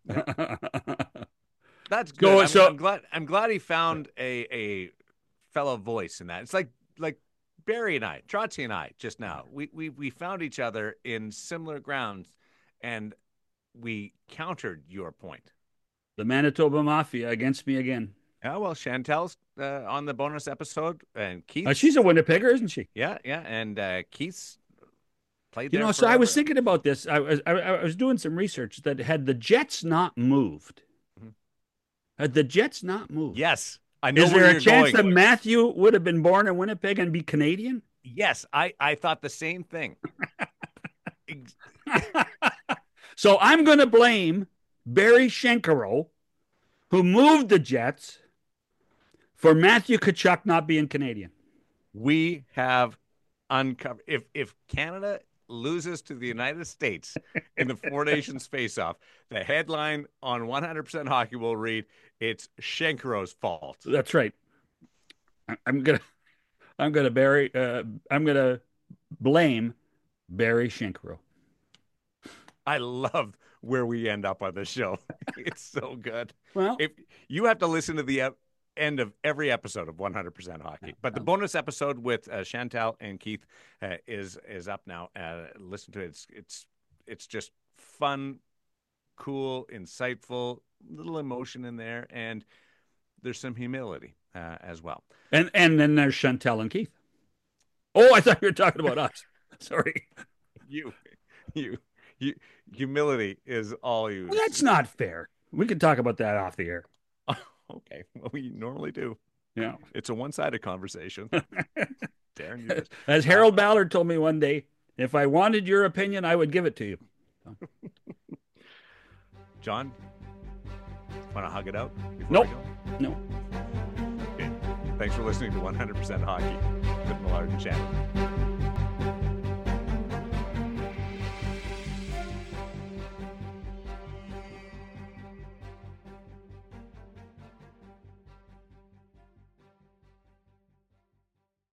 That's good. So I'm glad he found a fellow voice in that. It's like Barry and I, Trotsy and I, just now. We found each other in similar grounds, and we countered your point. The Manitoba Mafia against me again. Yeah, well, Chantel's on the bonus episode, and Keith. She's a Winnipegger, isn't she? Yeah, and Keith's played. You there know, so I forever. was thinking about this. I was doing some research that had the Jets not moved. Had the Jets not moved? Yes, I know. Is where there a you're chance going. that Matthew would have been born in Winnipeg and be Canadian? Yes, I thought the same thing. So I'm going to blame Barry Shenkarow, who moved the Jets, for Matthew Tkachuk not being Canadian. We have uncovered. If Canada loses to the United States in the Four Nations face-off, the headline on 100% Hockey will read, "It's Shenkarow's fault." That's right. I'm gonna blame Barry Shenkarow. I love where we end up on the show. It's so good. Well, If you have to listen to the end of every episode of 100% Hockey, but the bonus episode with Chantel and Keith is up now. Listen to it. It's just fun, cool, insightful, little emotion in there, and there's some humility as well. and then there's Chantel and Keith. Oh, I thought you were talking about us. Sorry. You, humility is all you. Well, that's not fair. We can talk about that off the air. Okay. Well, we normally do. Yeah. It's a one-sided conversation. Darren, you just... As Harold Ballard told me one day, if I wanted your opinion, I would give it to you. John, want to hug it out? Nope. No. Okay. Thanks for listening to 100% Hockey with Millard and Shannon.